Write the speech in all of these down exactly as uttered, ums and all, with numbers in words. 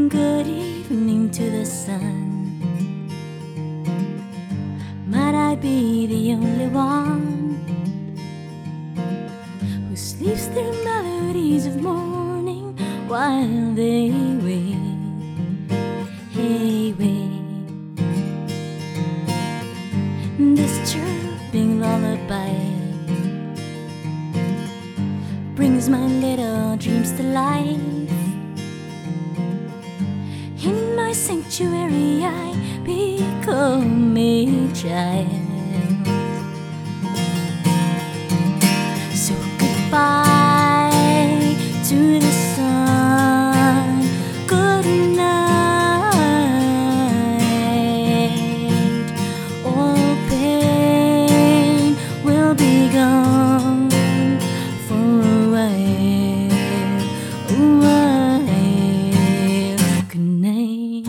Good evening to the sun. Might I be the only one who sleeps through melodies of morning while they wait? Hey, wait. This chirping lullaby brings my little dreams to life. In my sanctuary I become a child. So goodbye to the sun, good night. All pain will be gone for a while, a while. Good night.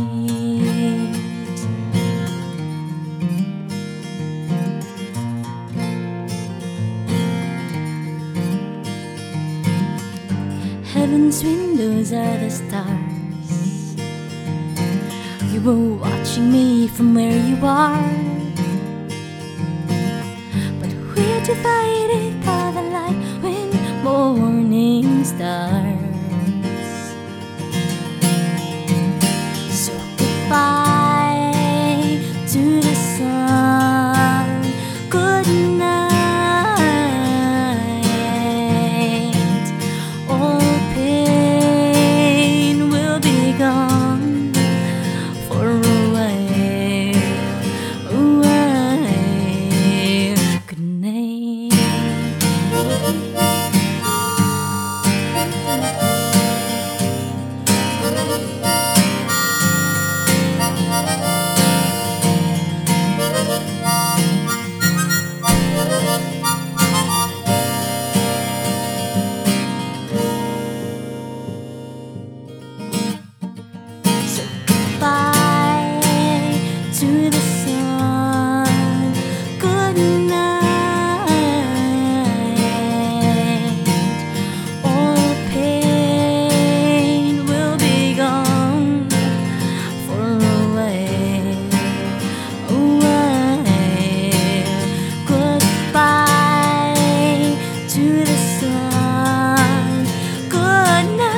Heaven's windows are the stars. You were watching me from where you are, but we're divided by the light when morning starts. So goodbye to the sun, good night. All pain will be gone for a while, a while. Good night. Bye to the sun, good night. All pain will be gone for a while, a while. Goodbye to the sun, good night.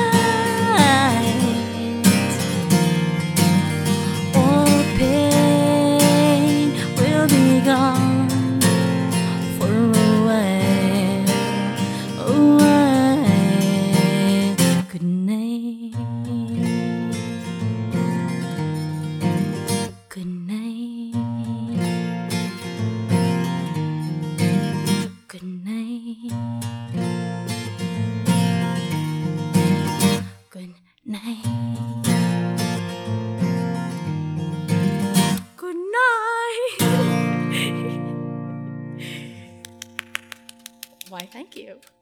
Gone for a while, a while. Good night. Good night. Good night. Good night. Good night. Why, thank you.